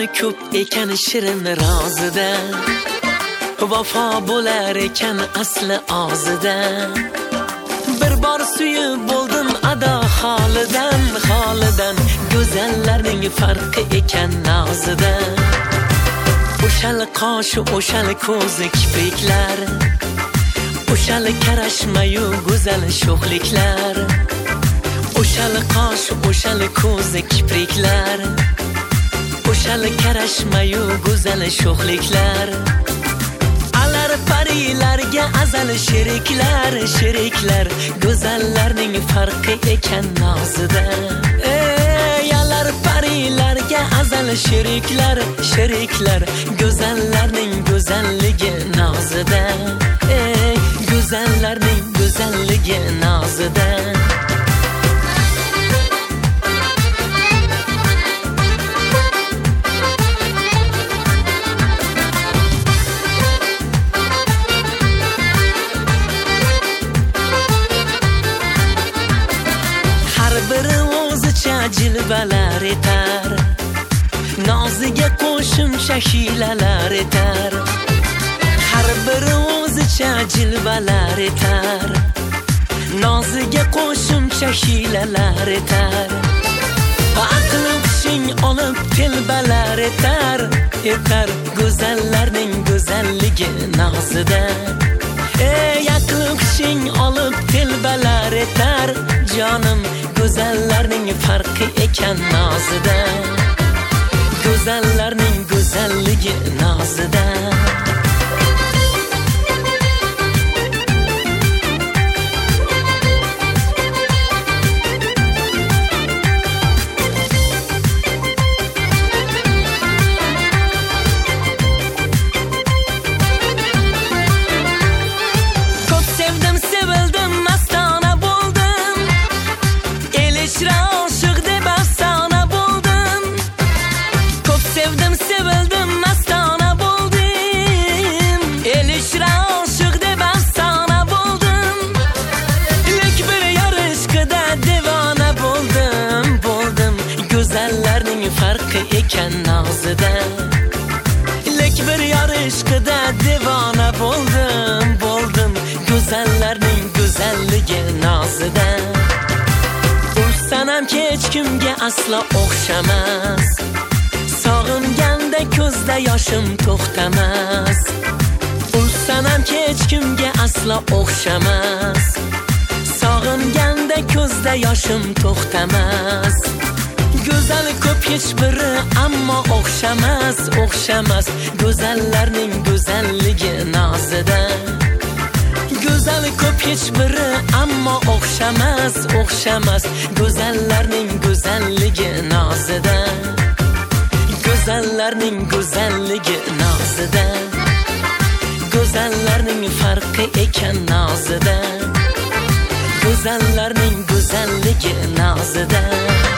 ko'p ekan shirin rozida, vafo bo'lar ekan asli og'zida. Bir bor suyib bo'ldim ado holidan, go'zallarning farqi ekan nozida. O'shal qosh, o'shal ko'zi kipriklar, o'shal qarashmayu go'zal sho'xliklar. O'shal qosh, o'shal ko'zi kipriklar, o'shal qarashmayu go'zal sho'xliklar. Alar parilarga azal sheriklar, go'zallarning farqi ekan nozida. Alar parilarga azal sheriklar, go'zallarning go'zalligi nozida. Go'zallarning go'zalligi nozida. Biri o'zicha jilvalar etar, noziga qo'shimcha hiylalar etar. Har biri o'zicha jilvalar etar, noziga qo'shimcha hiylalar etar. Aqli hushing olib telbalar etar, go'zallarning go'zalligi nozida. Aqli hushing olib telbalar etar, jonim go'zallarning farqi ekan nozida. Go'zallarning go'zalligi nozida. Ko'p sevdim, sevildim, mastona bo'ldim. Elishra oshiq deb afsona bo'ldim. Ko'p sevdim, sevildim, mastona bo'ldim. Elishra oshiq deb afsona bo'ldim. Lek bir yarishqida devona bo'ldim. Go'zallarning farqi ekan nozida. Lek bir yarishqida devona bo'ldim. Go'zallarning go'zalligi nozida. Sanam hech kimga aslo o'xshamas, sog'inganda ko'zda yoshim to'xtamas. Sanam hech kimga aslo o'xshamas, sog'inganda ko'zda yoshim to'xtamas. Go'zal ko'p hech biri ammo o'xshamas, go'zallarning go'zalligi nozida. Go'zal ko'p hech biri ammo o'xshamas, go'zallarning go'zalligi nozida. Go'zallarning go'zalligi nozida. Go'zallarning farqi ekan nozida. Go'zallarning go'zalligi nozida.